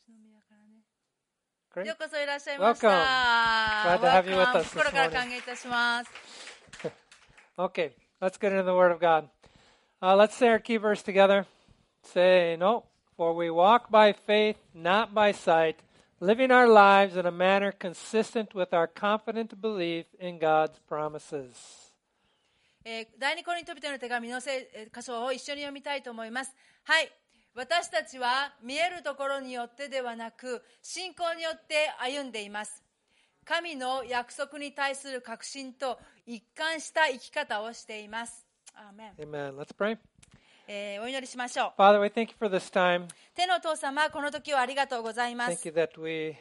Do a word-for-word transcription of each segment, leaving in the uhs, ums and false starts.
宮からね。 Great. ようこそいらっしゃいました。 Welcome. Glad to have you with us this morning. 心から歓迎いたします。 Okay, let's get into the Word of God. Uh, let's say our key verse together. Say, no, for we walk by faith, not by sight, living our lives in a manner consistent with our confident belief in God's promises. えー、第二コリント人への手紙のせ箇所を一緒に読みたいと思います。はい。私たちは見えるところによってではなく、信仰によって歩んでいます。神の約束に対する確信と一貫した生き方をしています。アーメン。 Amen. Let's pray. えー、お祈りしましょう。 Father, we thank you for this time. 天のお父様、この時をありがとうございます。 Thank you that we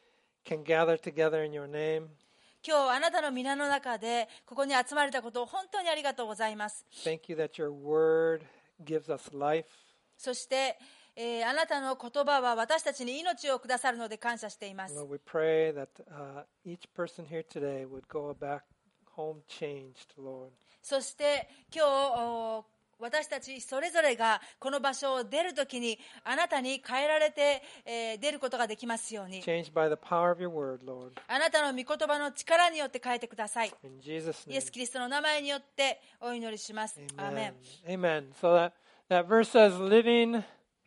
can gather together in your name. 今日あなたの皆の中でここに集まれたことを本当にありがとうございます。 Thank you that your word gives us life. そして、えー、あなたの言葉は私たちに命をくださるので感謝しています。 Lord, we pray that uh, each person here today would go back home changed, Lord. そして今日私たちそれぞれがこの場所を出るときにあなたに変えられて、えー、出ることができますように。 Changed by the power of your word, Lord. あなたの御言葉の力によって変えてください。 In Jesus' name. イエス・キリストの名前によってお祈りします。アーメ Amen. ン。 Amen. So that, that verse says, living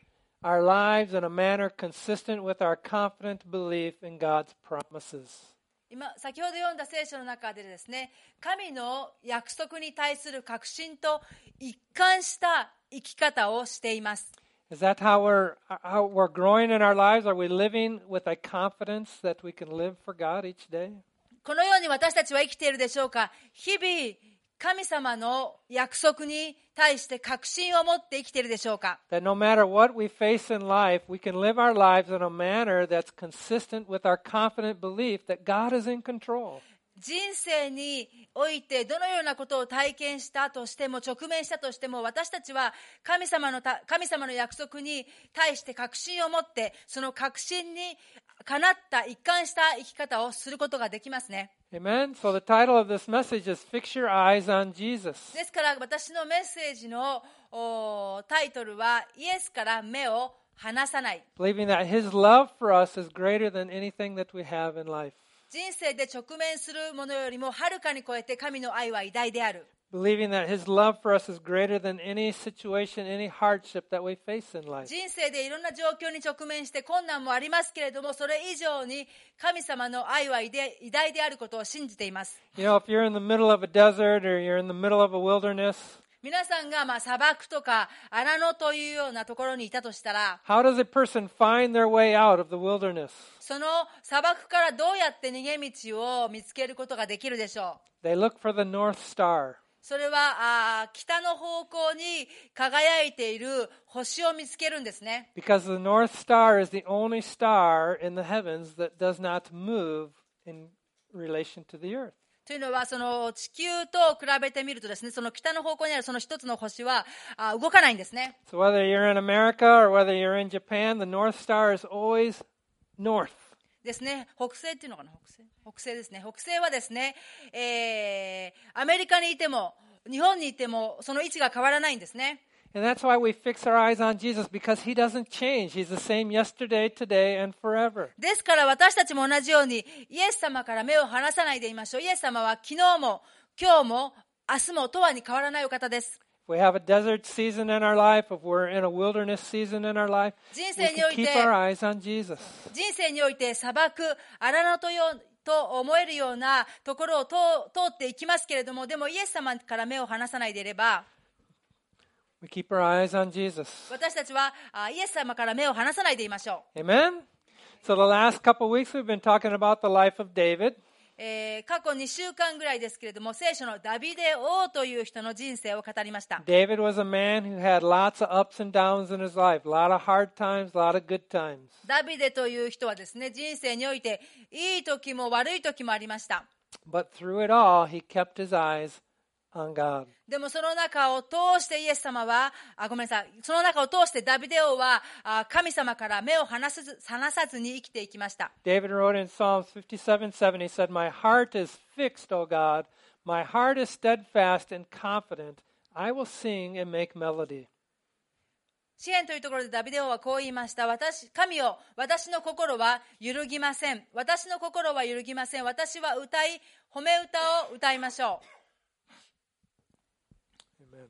our lives in a manner consistent with our confident belief in God's promises. 今先ほど読んだ聖書の中でですね、神の約束に対する確信と一貫した生き方をしています。 Is that how we're, how we're growing in our lives? Are we living with a confidence that we can live for God each day? このように私たちは生きているでしょうか。日々神様の約束に対して確信を持って生きているでしょうか。 That no matter what we face in life, we can live our lives in a manner that's consistent with our confident belief that God is in control. 人生においてどのようなことを体験したとしても直面したとしても、私たちは神様のた神様の約束に対して確信を持って、その確信にかなった一貫した生き方をすることができますね。 Amen. So the title of this message is Fix Your Eyes on Jesus. ですから私のメッセージのタイトルはイエスから目を離さない。 Believing that His love for us is greater than anything that we have in life. 人生で直面するものよりもはるかに超えて神の愛は偉大である。 Believing that His love for us is greater than any situation, any hardship that we face in life. 人生でいろんな状況に直面して困難もありますけれども、それ以上に神様の愛は偉大であることを信じています。 You know, if you're in the middle of a desert or you're in the middle of a wilderness, 皆さんがまあ砂漠とか荒野というようなところにいたとしたら、 how does a person find their way out of the wilderness? その砂漠からどうやって逃げ道を見つけることができるでしょう。 They look for the North Star. それはあ北の方向に輝いている星を見つけるんですね。 Because the North Star is the only star in the heavens that does not move in relation to the earth. というのはその地球と比べてみるとですね、その北の方向にあるその一つの星はあ動かないんですね。 So whether you're in America or whether you're in Japan, the North Star is always north. ですね、北西っていうのかな、北西、北西ですね。北西はですね、えー、アメリカにいても日本にいてもその位置が変わらないんですね。 And that's why we fix our eyes on Jesus, because He doesn't change. He's the same yesterday, today, and forever. ですから私たちも同じようにイエス様から目を離さないでいましょう。イエス様は昨日も今日も明日も永遠に変わらないお方です。 If we have a desert season in our life, if we're in a wilderness season in our life, 人 we 生に can おいて keep our eyes on Jesus. 人生において砂漠、荒野とよと思えるようなところを通っていきますけれども、でもイエス様から目を離さないでいれば、 We keep our eyes on Jesus. 私たちはイエス様から目を離さないでいましょう。 Amen? So the last couple of weeks we've been talking about the life of David. えー、過去にしゅうかんぐらいですけれども、聖書のダビデ王という人の人生を語りました。 David was a man who had lots of ups and downs in his life, a lot of hard times, a lot of good times. ダビデという人はですね、人生においていい時も悪い時もありました。 But through it all, he kept his eyes on God. でもその中を通してイエス様は、あ、ごめんなさい、その中を通してダビデ王はあ神様から目を離さず、離さずに生きていきました。 David wrote in Psalms fifty-seven seven, he said, My heart is fixed, O God. My heart is steadfast and confident. I will sing and make melody. 詩篇というところでダビデ王はこう言いました。私、神よ、私の心は揺るぎません。私の心は揺るぎません。私は歌い、褒め歌を歌いましょう。Amen.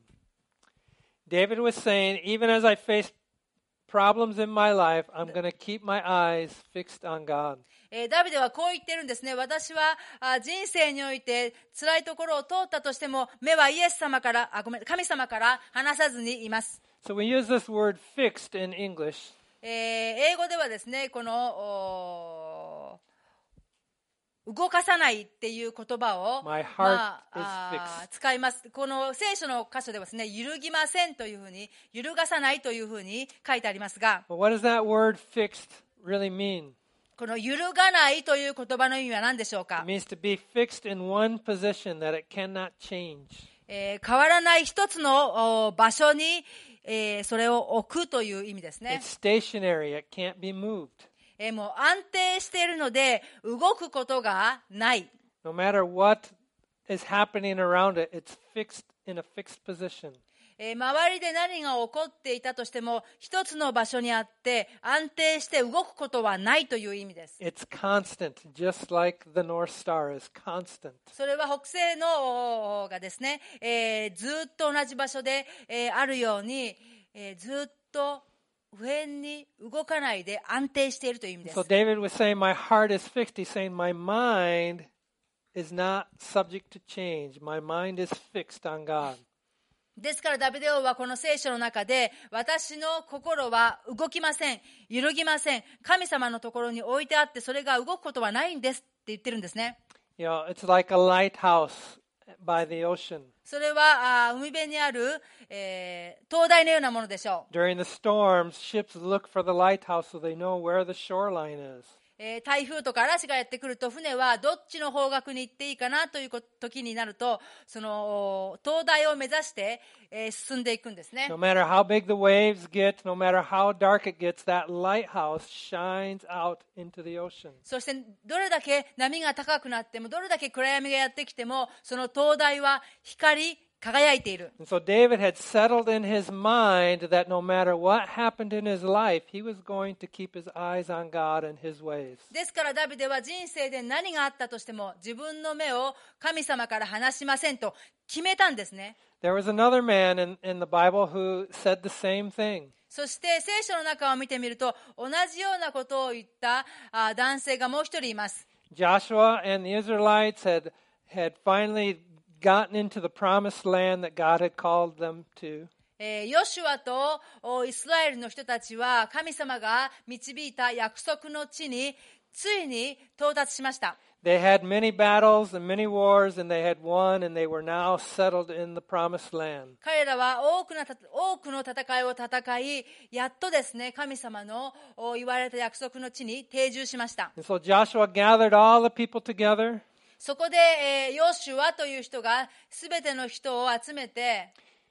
David was saying, even as I face problems in my life, I'm going to keep my eyes fixed on God. えー、ダビデはこう言ってるんですね。私はあ人生において辛いところを通ったとしても、目はイエス様から、あ、ごめん、神様から離さずにいます。 So we use this word fixed in English. えー、英語ではですね、この動かさないっていう言葉を、 My heart まあ、 is あ fixed. 使います。この聖書の箇所ではですね、揺るぎませんというふうに、揺るがさないというふうに書いてありますが、 But what does that word fixed really mean? この揺るがないという言葉の意味は何でしょうか？ It means to be fixed in one position that it cannot change. えー変わらない一つのお場所に、えーそれを置くという意味ですね。 It's stationary. It can't be moved. えーもう安定しているので動くことがない。 No matter what is happening around it, it's fixed in a fixed position. えー周りで何が起こっていたとしても一つの場所にあって安定して動くことはないという意味です。 It's constant, just like the North Star is constant. それは北西のおがですね、えーずっと同じ場所で、えーあるように、えーずっと上に動かないで安定しているという意味です。 So David was saying, my heart is fixed. He's saying, my mind is not subject to change. My mind is fixed on God. ですからダビデ王はこの聖書の中で私の心は動きません、揺るぎません、神様のところに置いてあってそれが動くことはないんですって言ってるんですね。 You know, it's like a lighthouse by the ocean. それはあ海辺にある、えー灯台のようなものでしょう。 During the storms, ships look for the lighthouse so they know where the shoreline is. えー台風とか嵐がやってくると船はどっちの方角に行っていいかなという時になるとその灯台を目指して、えー進んでいくんですね。 No matter how big the waves get, no matter how dark it gets, that lighthouse shines out into the ocean. そしてどれだけ波が高くなってもどれだけ暗闇がやってきてもその灯台は光り輝いている。 And so David had settled in his mind that no matter what happened in his life, he was going to keep his eyes on God and his ways. ですからダビデは人生で何があったとしても自分の目を神様から離しませんと決めたんですね。 There was another man in, in the Bible who said the same thing. そして聖書の中を見てみると同じようなことを言ったあ男性がもう一人います。 Joshua and the Israelites had, had finally gotten into the promised land that God had called them to. えーヨシュアとおイスラエルの人たちは神様が導いた約束の地についに到達しました。 They had many battles and many wars, and they had won, and they were now settled in the promised land. 彼らは多くのた多くの戦いを戦い、やっとですね、神様のお言われた約束の地に定住しました。 And so Joshua gathered all the people together. そこで、えーヨシュアという人がすべての人を集めて、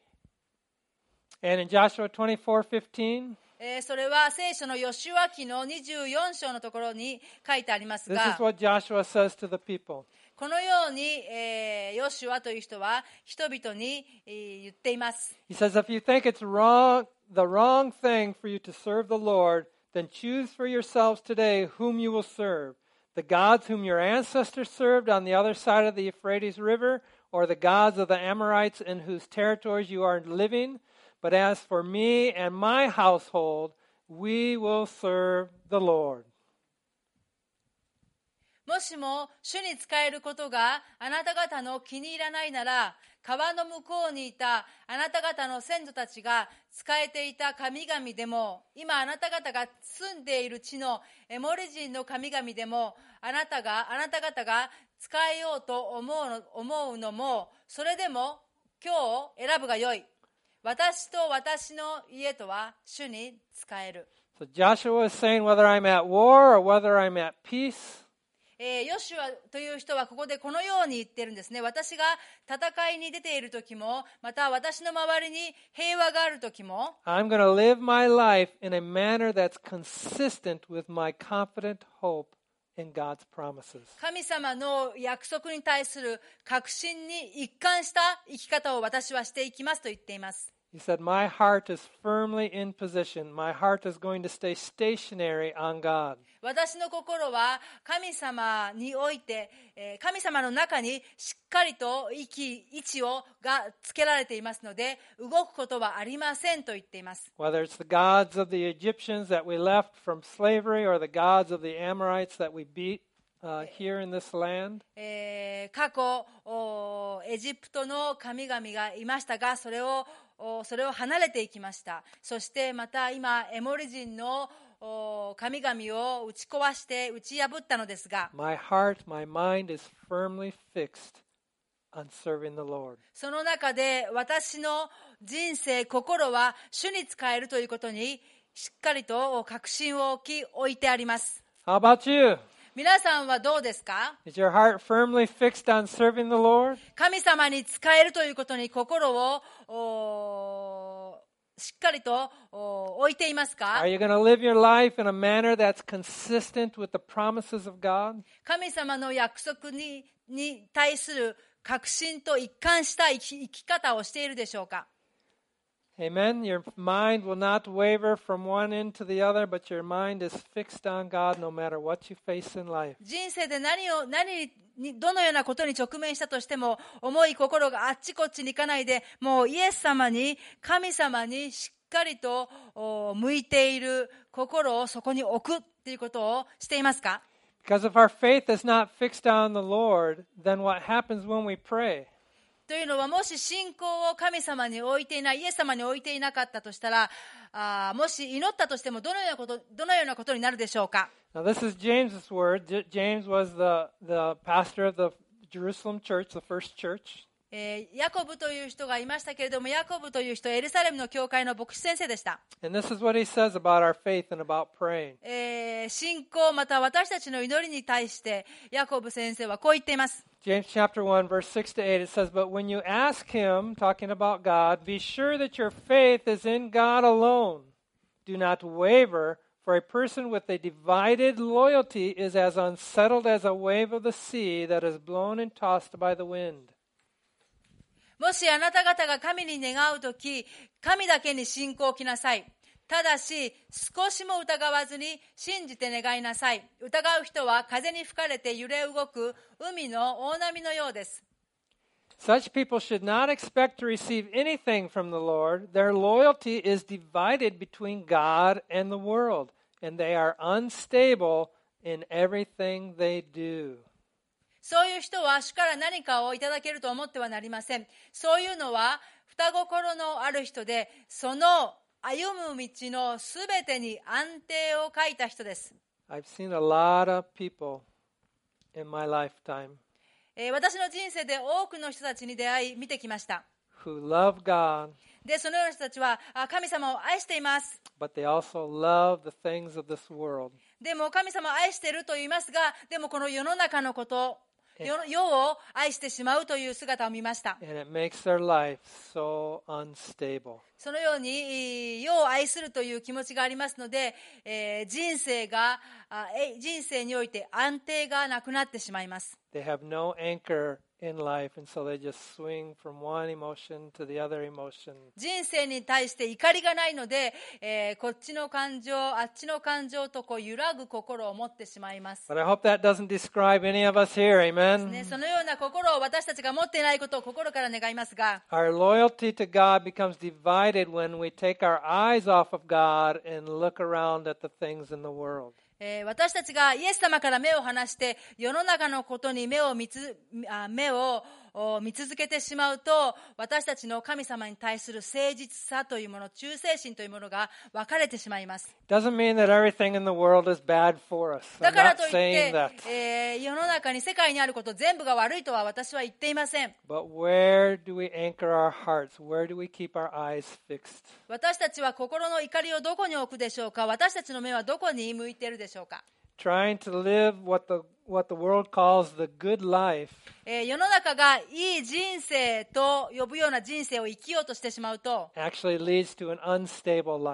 And in Joshua twenty-four fifteen, えーそれは聖書のヨシュア記のにじゅうよん章のところに書いてあります this が is、what Joshua says to the people. このように、えーヨシュアという人は人々に、えー言っています。 He says, if you think it's wrong, the wrong thing for you to serve the Lord, then choose for yourselves today whom you will serve. The gods whom your ancestors served on the other side of the Euphrates River, or the gods of the Amorites in whose territories you are living. But as for me and my household, we will serve the Lord. もしも主に仕えることがあなた方の気に入らないなら、川の向こうにいたあなた方の先祖たちが仕えていた神々でも、今あなた方が住んでいる地のエモリ人の神々でも、あなたがあなた方が仕えようと思うの、思うのも、それでも今日選ぶがよい。私と私の家とは主に仕える。 So Joshua is saying whether I'm at war or whether I'm at peace, えーヨシュアという人はここでこのように言ってるんですね。私が戦いに出ている時も、また私の周りに平和がある時も、 I'm going to live my life in a manner that's consistent with my confident hope in God's promises. 神様の約束に対する確信に一貫した生き方を私はしていきますと言っています。 He said, My heart is firmly in position. My heart is going to stay stationary on God. 私の心は神様において、えー神様の中にしっかりと位置位置をがつけられていますので、動くことはありませんと言っています。 Whether it's the gods of the Egyptians that we left from slavery or the gods of the Amorites that we beat uh, here in this land. えー過去おエジプトの神々がいましたが、それをおそれを離れていきました。そしてまた今エモリ人のお神々を打ち壊して打ち破ったのですが、 My heart, my mind is firmly fixed on serving the Lord. その中で私の人生心は主に仕えるということにしっかりと確信を置き置いてあります。 How about you? 皆さんはどうですか？ Is your heart firmly fixed on serving the Lord? 神様に仕えるということに心をおしっかりとお置いていますか？ Are you going to live your life in a manner that's consistent with the promises of God? 神様の約束にに対する確信と一貫した生き、生き方をしているでしょうか？ Amen. Your mind will not waver from one end to the other, but your mind is fixed on God no matter what you face in life. 人生で何を何にどのようなことに直面したとしても、思い心があっちこっちに行かないで、もうイエス様に神様にしっかりとお向いている心をそこに置くっていうことをしていますか？ Because if our faith is not fixed on the Lord, then what happens when we pray? というのは、もし信仰を神様に置いていない、イエス様に置いていなかったとしたら、あもし祈ったとしてもどのようなこと、どのようなことになるでしょうか？ Now, this is James's word. J- James was the, the pastor of the Jerusalem church, the first church. えーヤコブという人がいましたけれども、ヤコブという人はエルサレムの教会の牧師先生でした。 And this is what he says about our faith and about praying. えー信仰また私たちの祈りに対してヤコブ先生はこう言っています。 James chapter one, verse six to eight, it says, But when you ask him, talking about God, be sure that your faith is in God alone. Do not waver, for a person with a divided loyalty is as unsettled as a wave of the sea that is blown and tossed by the wind. もしあなた方が神に願うとき、神だけに信仰を置きなさい。ただし少しも疑わずに信じて願いなさい。疑う人は風に吹かれて揺れ動く海の大波のようです。 Such people should not expect to receive anything from the Lord. Their loyalty is divided between God and the world, and they are unstable in everything they do. そういう人は主から何かをいただけると思ってはなりません。そういうのは双心のある人で、その歩む道のすべてに安定を欠いた人です。 I've seen a lot of people in my lifetime えー私の人生で多くの人たちに出会い見てきました。 who love God, で、そのような人たちはあ神様を愛しています。 but they also love the things of this world. でも神様を愛していると言いますが、でもこの世の中のこと、世世を愛してしまうという姿を見ました。 And it makes their life so unstable. そのように世を愛するという気持ちがありますので、えー人生があえ人生において安定がなくなってしまいます。 They have no anchor in life, and so they just swing from one emotion to the other emotion. 人生に対して怒りがないので、えーこっちの感情、あっちの感情とこう揺らぐ心を持ってしまいます。 But I hope that doesn't describe any of us here, ね、 amen? そのような心を私たちが持っていないことを心から願いますが、 Our loyalty to God becomes divided when we take our eyes off of God and look around at the things in the world. えー私たちがイエス様から目を離して世の中のことに目を見つあ目をお見続けてしまうと、私たちの神様に対する誠実さというもの、忠誠心というものが分かれてしまいます。 Doesn't mean that everything in the world is bad for us. だ I'm から not といっ saying て that.、 えー世の中に世界にあること全部が悪いとは私は言っていません。 But where do we anchor our hearts? Where do we keep our eyes fixed? 私たちは心の怒りをどこに置くでしょうか？私たちの目はどこに向いているでしょうか？ Trying to live what the what the world calls the good life えー世の中がいい人生と呼ぶような人生を生きようとしてしまうと、 actually leads to an unstable life.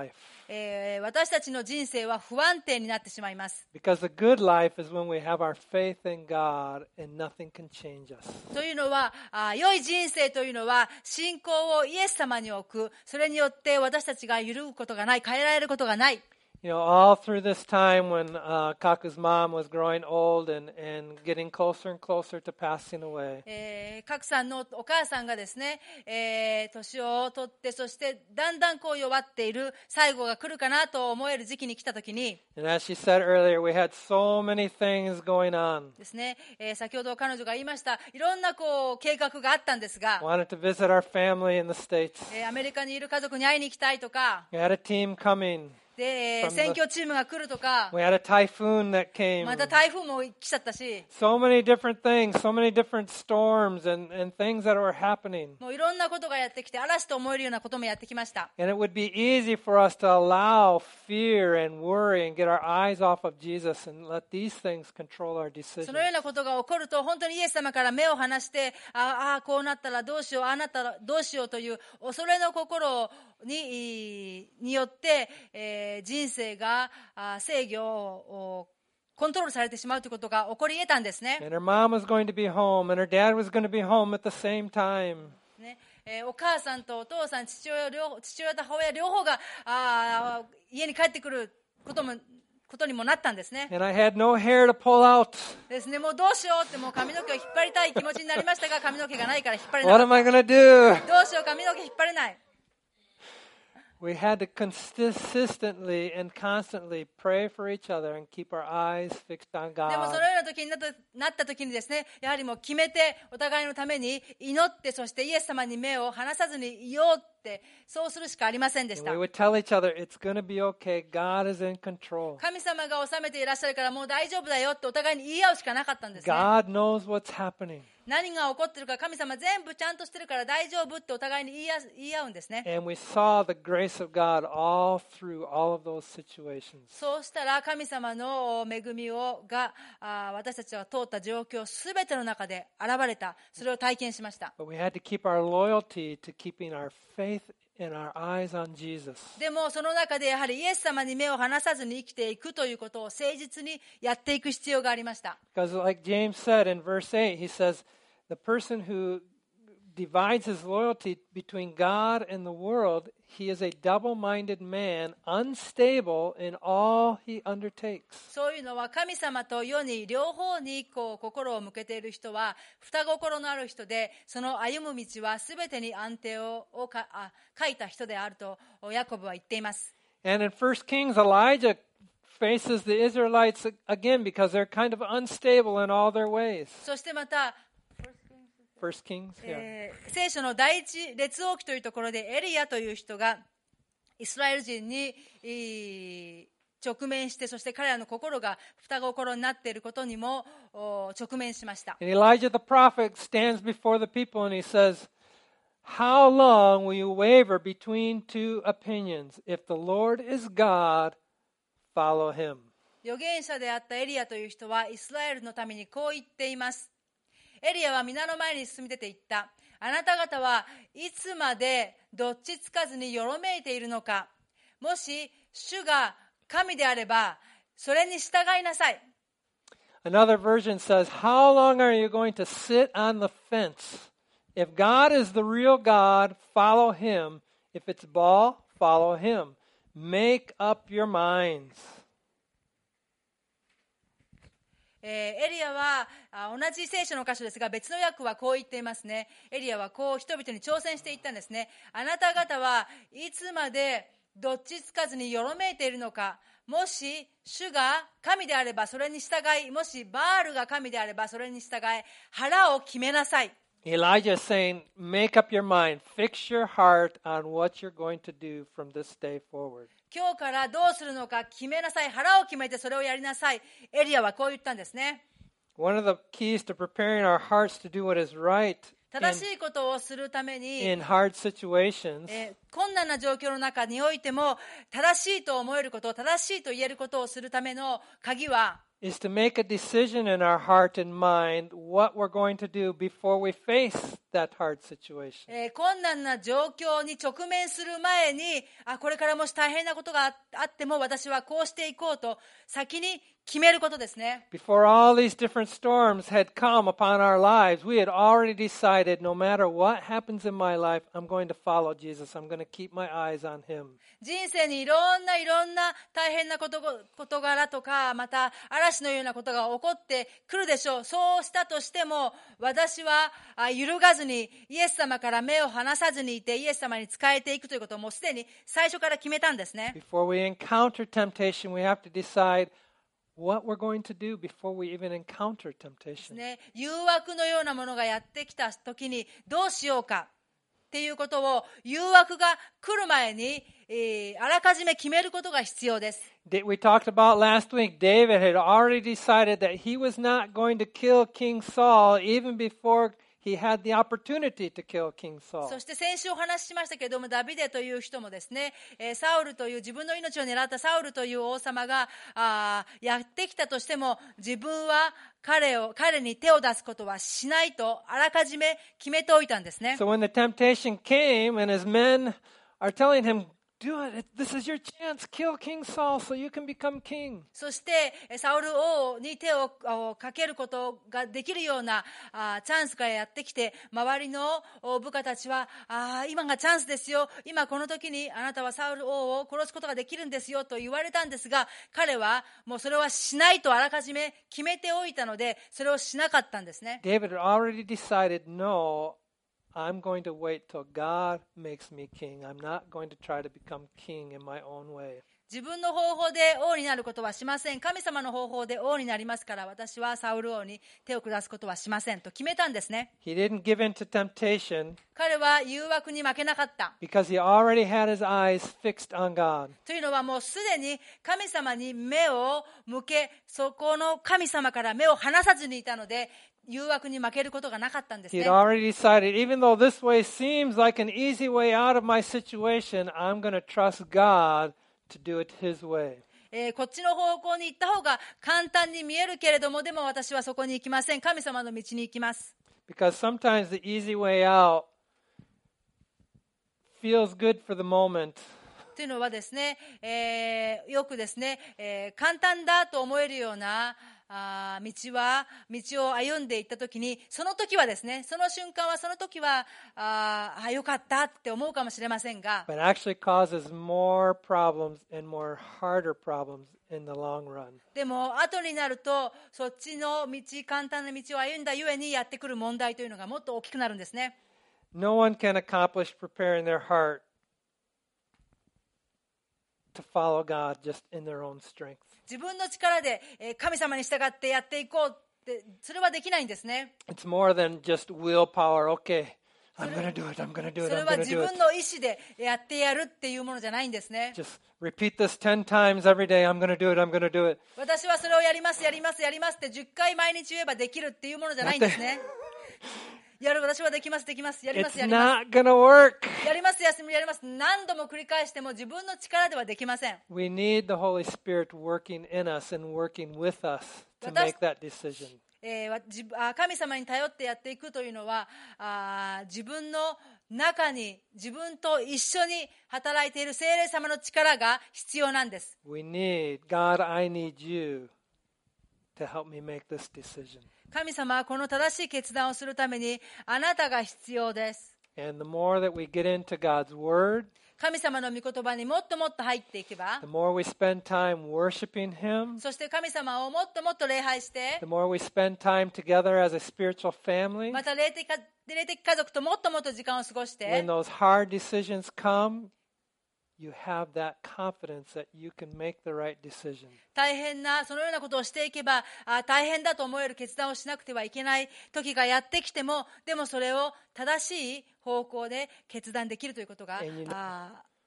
えー私たちの人生は不安定になってしまいます。 Because the good life is when we have our faith in God and nothing can change us. というのは、あ良い人生というのは信仰をイエス様に置く。それによって私たちが揺るぐことがない、変えられることがない。 You know, all through this time when uh, Kaku's mom was growing old and, and getting closer and closer to passing away, えー、カクさんのお母さんがですね、えー年を取って、そしてだんだんこう弱っている最後が来るかなと思える時期に来た時に and as she said earlier, we had so many things going on. ですね、えー先ほど彼女が言いました、いろんなこう計画があったんですが、 Wanted to visit our family in the States. えーアメリカにいる家族に会いに行きたいとか、 We had a team coming. で、えー From the- 選挙チームが来るとか、 We had a typhoon that came. また台風も来ちゃったし、 So many different things, so many different storms and, and things that were happening. もういろんなことがやってきて、嵐と思えるようなこともやってきました。 And it would be easy for us to allow fear and worry and get our eyes off of Jesus and let these things control our そ decisions. のようなことが起こると、本当にイエス様から目を離して、ああ、こうなったらどうしよう、ああなったらどうしようという恐れの心にによって、えー人生があ制御をコントロールされてしまうということが起こり得たんですね。 And her mom was going to be home and her dad was going to be home at the same time. ねえーお母さんとお父さん、父親両父親と母親両方があー家に帰ってくることもことにもなったんですね。 And I had no hair to pull out. ですね、もうどうしようってもう髪の毛を引っ張りたい気持ちになりましたが、髪の毛がないから引っ張れな What かっ am I going to do? た。どうしよう、髪の毛引っ張れない。 We had to consistently and constantly pray for each other and keep our eyes fixed on でも God. そのような時になったなった時にですね、やはりもう決めてお互いのために祈って、そしてイエス様に目を離さずにいようって、そうするしかありませんでし And た。 we would tell each other, it's going to be okay. God is in control. 神様が治めていらっしゃるからもう大丈夫だよってお互いに言い合うしかなかったんですね。 God knows what's happening. 何が起こってるか神様全部ちゃんとしてるから大丈夫ってお互いに言い合言い合うんですね。 And we saw the grace of God all through all of those situations. そうしたら神様の恵みをがあ私たちが通った状況すべての中で現れた。それを体験しました。 But we had to keep our loyalty to keeping our faith and our eyes on Jesus. でもその中でやはりイエス様に目を離さずに生きていくということを誠実にやっていく必要がありました。 Because like James said in verse eight, he says, the person who divides his loyalty between God and the world, he is a double-minded man, unstable in all he undertakes. そういうのは神様と世に両方にこう心を向けている人は双心のある人で、その歩む道はすべてに安定ををかあ書いた人であるとヤコブは言っています。 And in First Kings, Elijah faces the Israelites again because they're kind of unstable in all their ways. そしてまた、 First Kings, yeah. えー聖書の第一列王記というところでエリアという人がイスラエル人にえー直面して、そして彼らの心が双心になっていることにもお直面しました。 And Elijah the prophet stands before the people and he says, how long will you waver between two opinions? If the Lord is God, follow him. 預言者であったエリアという人はイスラエルのためにこう言っています。エリアは皆の前に進み出ていった。あなた方はいつまでどっちつかずによろめいているのか。もし主が神であればそれに従いなさい。 Another version says, how long are you going to sit on the fence? If God is the real God, follow him. If it's Baal, follow him. Make up your minds. えーエリアはあ同じ聖書の箇所ですが別の訳はこう言っていますね。エリアはこう人々に挑戦していったんですね。あなた方はいつまでどっちつかずによろめいているのか。もし主が神であればそれに従い、もしバールが神であればそれに従い、腹を決めなさい。 Elijah is saying, make up your mind. Fix your heart on what you're going to do from this day forward. 今日からどうするのか決めなさい。腹を決めてそれをやりなさい。エリアはこう言ったんですね。 One of the keys to preparing our hearts to do what is right 正しいことをするために、 in hard situations えー困難な状況の中においても正しいと思えること、正しいと言えることをするための鍵は、 is to make a decision in our heart and mind what we're going to do before we face that hard situation. えー困難な状況に直面する前に、あ、これからもし大変なことがああっても私はこうしていこうと先に決めることですね。 Before all these different storms had come upon our lives, we had already decided no matter what happens in my life, I'm going to follow Jesus. I'm going to keep my eyes on him. 人生にいろんないろんな大変なこと事柄とか、また嵐のようなことが起こってくるでしょう。そうしたとしても、私はあ揺るがずにイエス様から目を離さずにいて、イエス様に仕えていくということをもうすでに最初から決めたんですね。 Before we encounter temptation, we have to decide what we're going to do before we even encounter temptation. ね、誘惑のようなものがやってきた時にどうしようかっていうことを、誘惑が来る前に、えーあらかじめ決めることが必要です。 Da- We talked about last week, David had already decided that he was not going to kill King Saul even before he had the opportunity to kill King Saul. そして先週お話ししましたけれども、ダビデという人もですね、えーサウルという自分の命を狙ったサウルという王様があーやってきたとしても、自分は彼を彼に手を出すことはしないとあらかじめ決めておいたんですね。 So when the temptation came and his men are telling him, do it, this is your chance, kill King Saul so you can become king. そしてえーサウル王に手をあかけることができるようなあーチャンスがやってきて、周りのお部下たちは、あー今がチャンスですよ、今この時にあなたはサウル王を殺すことができるんですよと言われたんですが、彼はもうそれはしないとあらかじめ決めておいたので、それをしなかったんですね。 David had already decided, no, I'm going to wait till God makes me king. I'm not going to try to become king in my own way. 自分の方法で王になることはしません。神様の方法で王になりますから、私はサウル王に手を下すことはしませんと決めたんですね。 He didn't give in to temptation 彼は誘惑に負けなかった。 because he already had his eyes fixed on God. というのは、もうすでに神様に目を向け、そこの神様から目を離さずにいたので、誘惑に負けることがなかったんです He ね。 had already decided, even though this way seems like an easy way out of my situation, I'm going to trust God to do it His way. えーこっちの方向に行った方が簡単に見えるけれども、でも私はそこに行きません。神様の道に行きます。 Because sometimes the easy way out feels good for the moment, というのはですね、えーよくですね、えー簡単だと思えるようなあー道は道を歩んでいったときに、その時はですね、その瞬間はその時はああよかったって思うかもしれませんが、 but actually causes more problems and more harder problems in the long run. でも後になると、そっちの道、簡単な道を歩んだゆえにやってくる問題というのがもっと大きくなるんですね。 No one can accomplish preparing their heart to follow God just in their own strength. 自分の力でえー神様に従ってやっていこうって、それはできないんですね。 It's more than just willpower. Okay, I'm going to do it. I'm going to do そ it. れ I'm は going to 自 do 分 it. の意思でやってやるっていうものじゃないんですね。 Just repeat this ten times every day. I'm going to do it. I'm going to do it. 私はそれをやりますやりますやりますってじゅっかい毎日言えばできるっていうものじゃないんですね。やる、私はできますできますやりま It's すやります not going to work. やりますやります、何度も繰り返しても自分の力ではできません。 We need the Holy Spirit working in us and working with us to 私- make that decision. えーわじあ神様に頼ってやっていくというのは、あー自分の中に自分と一緒に働いている聖霊様の力が必要なんです。 We need, God, I need you to help me make this decision. 神様はこの正しい決断をするためにあなたが必要です。 And the more that we get into God's Word, 神様の御言葉にもっともっと入っていけば、 the more we spend time worshiping Him, そして神様をもっともっと礼拝して、 the more we spend time together as a spiritual family, また霊的か霊的家族ともっともっと時間を過ごし when て、 those hard decisions come, you have that confidence that you can make the right decision. 大変なそのようなことをしていけば、あ大変だと思える決断をしなくてはいけない時がやってきても、でもそれを正しい方向で決断できるということが And you know- あ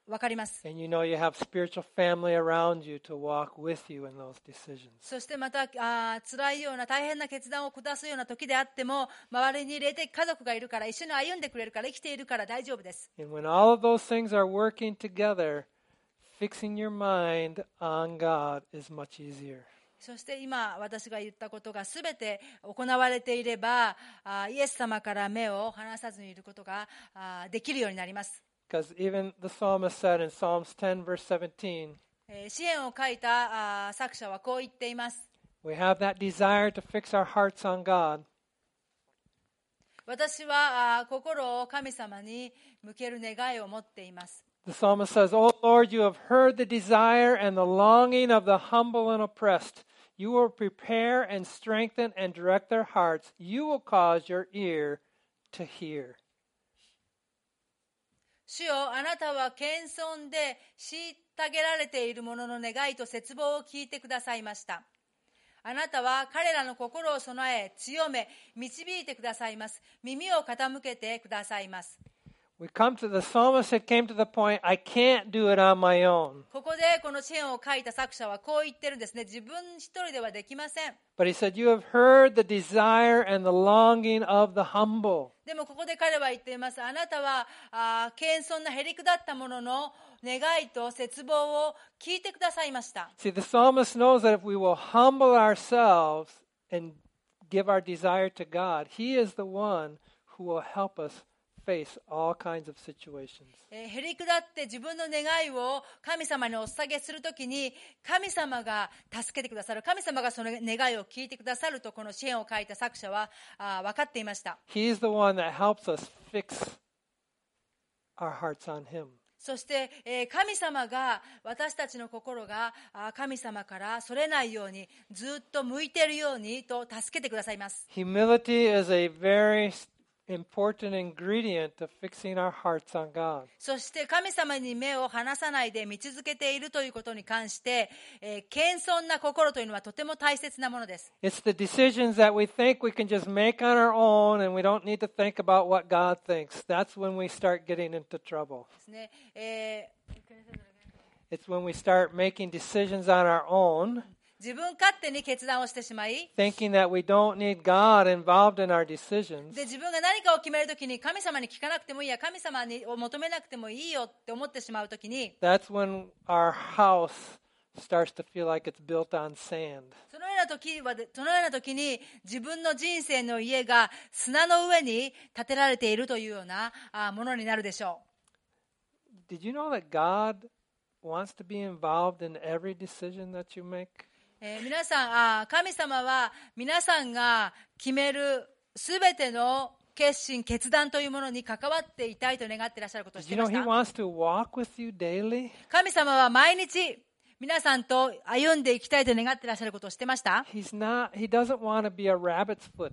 わかります。 And you know you have spiritual family around you to walk with you in those decisions. そしてまたあ辛いような大変な決断を下すような時であっても、周りに霊的家族がいるから、一緒に歩んでくれるから、生きているから大丈夫です。 And when all of those things are working together, fixing your mind on God is much easier. そして今私が言ったことがすべて行われていれば、あイエス様から目を離さずにいることがあできるようになります。 Because even the psalmist said in Psalms ten, verse seventeen, えー詩篇を書いたあ作者はこう言っています。 we have that desire to fix our hearts on God. 私はあ心を神様に向ける願いを持っています。 The psalmist says, O Lord, you have heard the desire and the longing of the humble and oppressed. You will prepare and strengthen and direct their hearts. You will cause your ear to hear. 主よ、あなたは謙遜で虐げられている者の願いと切望を聞いてくださいました。あなたは彼らの心を備え、強め、導いてくださいます。耳を傾けてくださいます。 We come to the psalmist had came to the point, I can't do it on my own. ここでこの詩篇を書いた作者はこう言ってるんですね。自分一人ではできません。 But he said, you have heard the desire and the longing of the humble. でもここで彼は言っています。あなたはあ謙遜なへりくだった者の願いと切望を聞いてくださいました。 See, the psalmist knows that if we will humble ourselves and give our desire to God, he is the one who will help us face all kinds of situations. えーへりくだって自分の願いを神様にお捧げするときに、神様が助けてくださる、神様がその願いを聞いてくださると、この詩篇を書いた作者はあ分かっていました。 He's the one that helps us fix our hearts on him. そして、えー神様が私たちの心があ神様からそれないように、ずっと向いているようにと助けてくださいます。 Humility is a very important ingredient to fixing our hearts on God. そして神様に目を離さないで見続けているということに関して、えー謙遜な心というのはとても大切なものです。 It's the decisions that we think we can just make on our own and we don't need to think about what God thinks. That's when we start getting into trouble. ですね。えー It's when we start making decisions on our own, 自分勝手に決断をしてしまい、 thinking that we don't need God involved in our decisions. で自分が何かを決めるときに神様に聞かなくてもいいや、神様にを求めなくてもいいよって思ってしまうときに、 That's when our house starts to feel like it's built on sand. そのような時はそのような時に自分の人生の家が砂の上に建てられているというようなあものになるでしょう。 Did you know that God wants to be involved in every decision that you make? えー皆さんあ、神様は皆さんが決めるすべての決心、決断というものに関わっていたいと願っていらっしゃることを知っ Did て you い know まし He た？ wants to walk with you daily? 神様は毎日皆さんと歩んでいきたいと願っていらっしゃることを知ってました？ He's not, He doesn't want to be a rabbit's foot.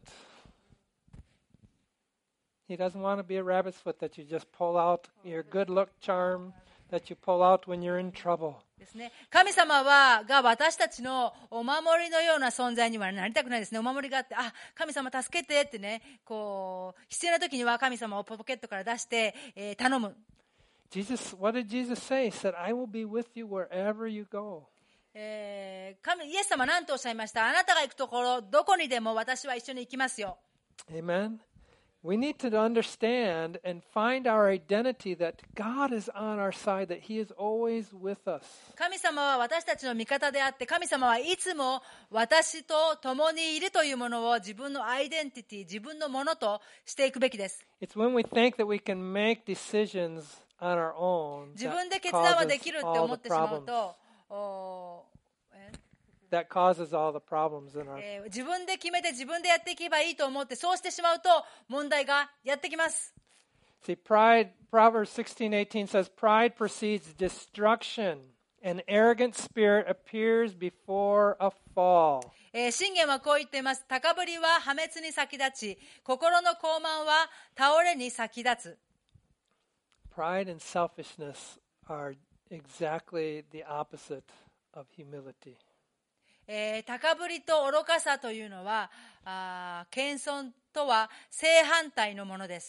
He doesn't want to be a rabbit's foot that you just pull out your good look charm that you pull out when you're in trouble. ですね、神様はが私たちのお守りのような存在にはなりたくないですね。お守りがあって、あ、神様助けてってね、こう必要な時には神様をポケットから出して、えー頼む。 Jesus, what did Jesus say? He said, I will be with you wherever you go. えー神イエス様は何とおっしゃいました？あなたが行くところ、どこにでも私は一緒に行きますよ。 Amen. We need to understand and find our identity that God is on our side, that He is always with us. 神様は私たちの味方であって、神様はいつも私と共にいるというものを自分のアイデンティティ、自分のものとしていくべきです。 It's when we think that we can make decisions on our own 自 that 分で決断は causes できるって all 思っ the てしまう problems. と、おえ That causes all the problems in our えー自分で決めて自分でやっていけばいいと思って、そうしてしまうと問題がやってきます。 See, pride, Proverbs sixteen eighteen says, pride precedes destruction. An arrogant spirit appears before a fall. えー信玄はこう言っています。高ぶりは破滅に先立ち、心の傲慢は倒れに先立つ。 Pride and selfishness are exactly the opposite of humility. えー高ぶりと愚かさというのは、あー謙遜とは正反対のものです。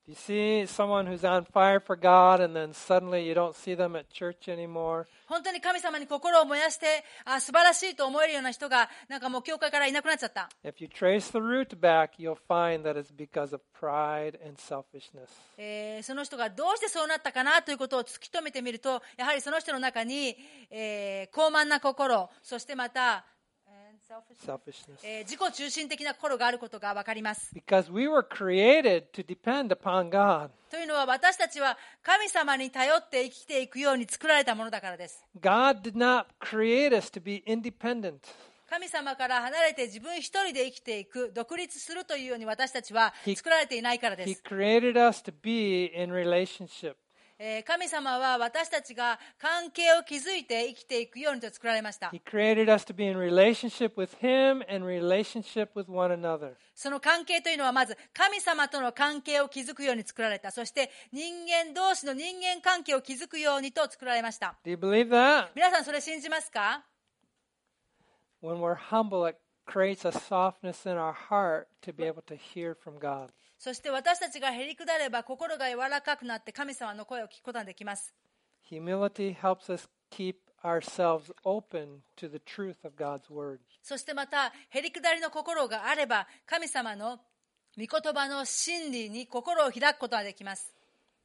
You see someone who's on fire for God and then suddenly you don't see them at church anymore. 本当に神様に心を燃やして、あ、素晴らしいと思えるような人が、なんかもう教会からいなくなっちゃった。 If you trace the root back, you'll find that it's because of pride and selfishness. えー、その人がどうしてそうなったかなということを突き止めてみると、やはりその人の中に、えー、高慢な心、そしてまた、 Selfishness. えー、自己中心的な心があることが分かります。 Because we were created to depend upon God. というのは私たちは神様に頼って生きていくように作られたものだからです。 God did not create us to be independent. 神様から離れて自分一人で生きていく、独立するというように私たちは作られていないからで He す。 created us to be in relationship. えー神様は私たちが関係を築いて生きていくようにと作られました。 He created us to be in relationship with Him and relationship with one another. その関係というのはまず神様との関係を築くように作られた。そして人間同士の人間関係を築くようにと作られました。 Do you believe that? 皆さんそれ信じますか？ When we're humble, it creates a softness in our heart to be able to hear from God. そして私たちがへりくだれば心が柔らかくなって神様の声を聞くことができます。 Humility helps us keep ourselves open to the truth of God's word. そしてまたへりくだりの心があれば神様の御言葉の真理に心を開くことができます。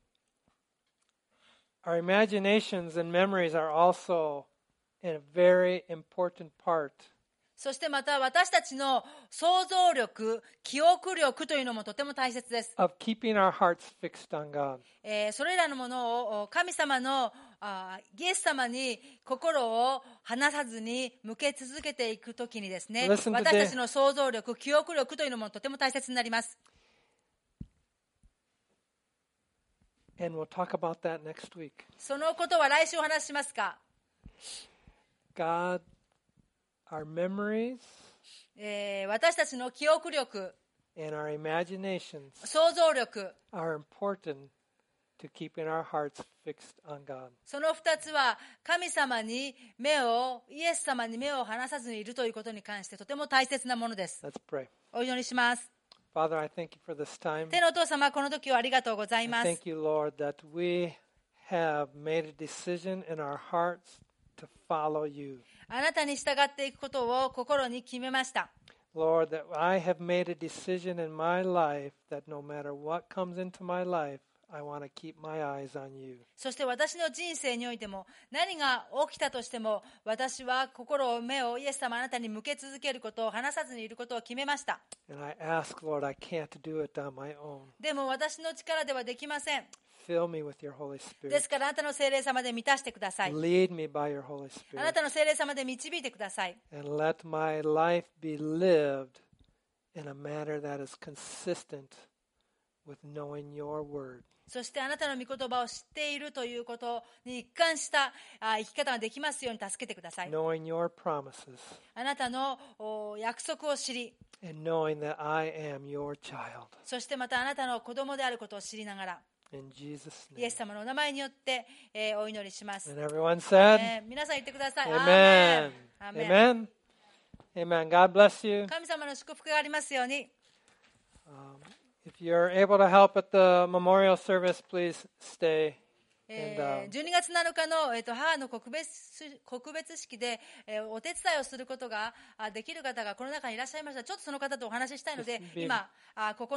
Our imaginations and memories are also a very important part. そしてまた私たちの想像力、記憶力というのもとても大切です。 of keeping our hearts fixed on God. えーそれらのものを神様のあイエス様に心を離さずに向け続けていくときにですね、 Listen to 私たちの想像力、記憶力というのもとても大切になります。 And we'll talk about that next week. そのことは来週お話ししますか？ God, our memories えー私たちの記憶力、 and our imaginations 想像力、 are important to keeping our hearts fixed on God. その二つは神様に目を、イエス様に目を離さずにいるということに関してとても大切なものです。 Let's pray. お祈りします。 Father, I thank you for this time. 天のお父様、この時はありがとうござい I ます。 thank you, Lord, that we have made a decision in our hearts to follow you. あなたに従っていくことを心に決めました。 Lord, that I have made a decision in my life that no matter what comes into my life, I want to keep my eyes on you. そして私の人生においても何が起きたとしても私は心を目をイエス様あなたに向け続けることを離さずにいることを決めました。 And I ask, Lord, I can't do it on my own. でも私の力ではできません。 Fill me with your Holy で Spirit. すからあなたの聖霊様で満たしてください。 Lead me by your Holy あな Spirit. たの聖霊様で導いてください。 And let my life be lived in a manner that is consistent with knowing your word. そしてあなたの御言葉を知っているということに一貫したあ生き方ができますように助けてください。 Knowing your promises. あなたのお約束を知り、 And knowing that I am your child. そしてまたあなたの子供であることを知りながら、 In Jesus' イエ name. ス様のお名前によって、えーお祈りします。 And everyone said, えー皆さん言ってください。 Amen. アーメン。アーメン。 Amen. Amen. God bless you. 神様の祝福がありますように。 Um, if you're able to help at the memorial service, please stay. え And, ー uh, じゅうにがつなのかの、えーと母の告別告別式で、えーお手伝いをすることがあできる方がこの中にいらっしゃいました。ちょっとその方とお話ししたいので、 Just be- 今あここ